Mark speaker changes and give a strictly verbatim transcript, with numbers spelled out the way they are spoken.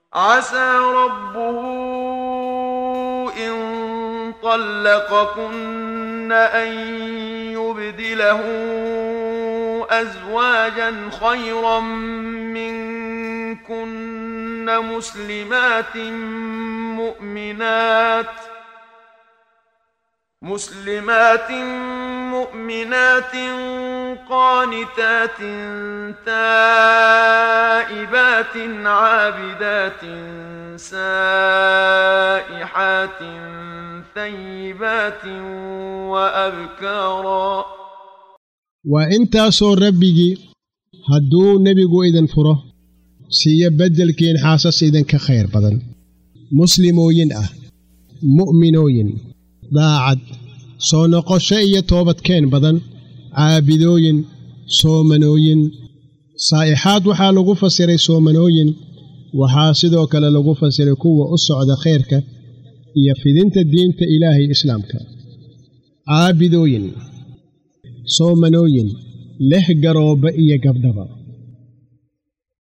Speaker 1: عسى ربه إن طلقكن أن يبدله أزواجا خيرا منكن مسلمات مؤمنات مسلمات مؤمنات قانتات تائبات عابدات سائحات ثيبات وأبكارا.
Speaker 2: وإنت صور ربي هدو نبيقو إذن فره سيبدل كين حاسس إذن كخير بدن مسلموين أه مؤمنوين daacad soo noqosho iyo toobad keen badan caabidooyin soomanooyin saa'ixaad waxaa lagu fasiray soomanooyin waxaa sidoo kale lagu fasiray kuwa u socda khayrka iyo fidinta diinta ilaahay islaamka caabidooyin soomanooyin leh garooba iyo gabdhaba